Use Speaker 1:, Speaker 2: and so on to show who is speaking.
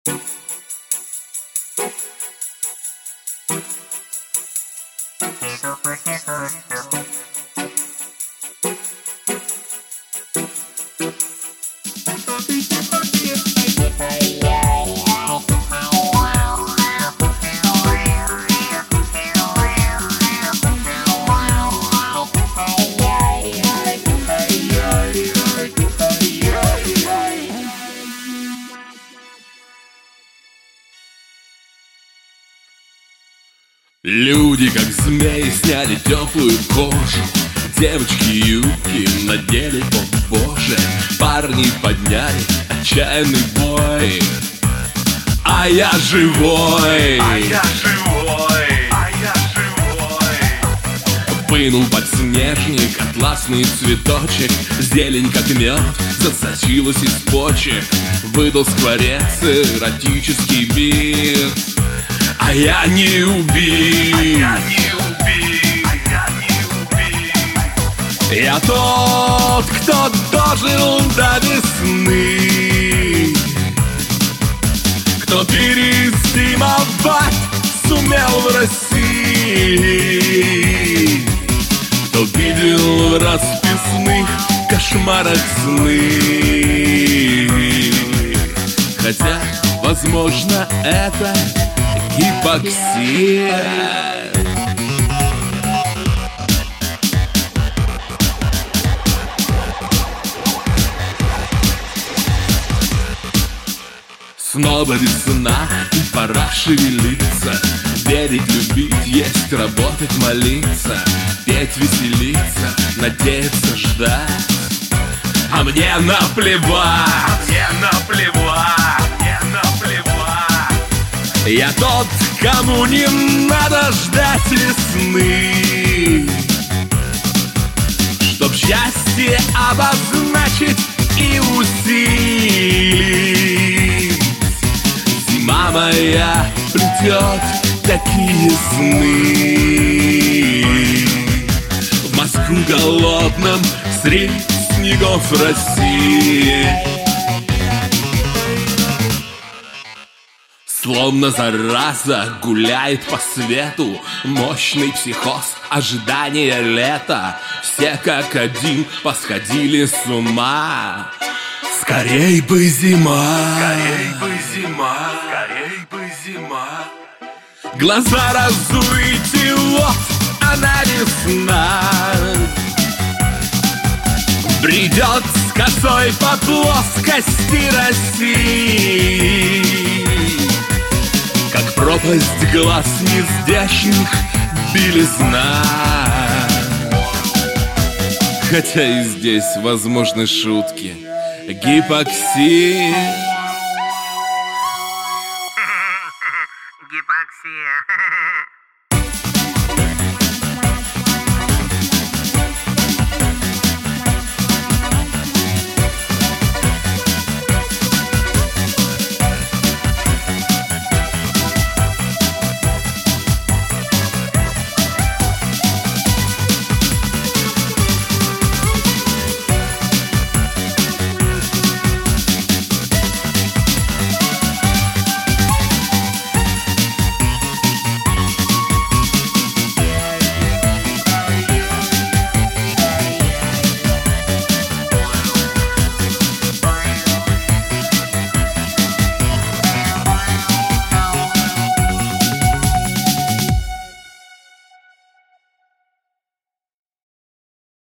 Speaker 1: Люди, как змеи, сняли теплую кожу. Девочки юбки надели побоже. Парни подняли отчаянный бой. А я живой, а я живой, а я живой. Пынул подснежник, атласный цветочек. Зелень, как мед, засочилась из почек. Выдал скворец эротический бит. А я не убит, а я не убит, а я не убит. Я тот, кто дожил до весны, кто перезимовать сумел в России, кто видел в расписных кошмарах сны. Хотя, возможно, это гипоксия. Снова весна, и пора шевелиться. Верить, любить, есть, работать, молиться. Петь, веселиться, надеяться, ждать. А мне наплевать, мне наплевать, мне наплевать. Я тот, кому не надо ждать весны, чтоб счастье обозначить и усилить. Зима моя плетет такие сны. В Москву голодном средь снегов России. Словно зараза гуляет по свету мощный психоз ожидания лета. Все как один посходили с ума. Скорей бы зима, скорей бы зима, скорей бы зима. Глаза разуйте, вот она весна. Бредет с косой по плоскости России, как пропасть глаз нездящих белизна. Хотя и здесь возможны шутки. Гипоксия.
Speaker 2: Гипоксия.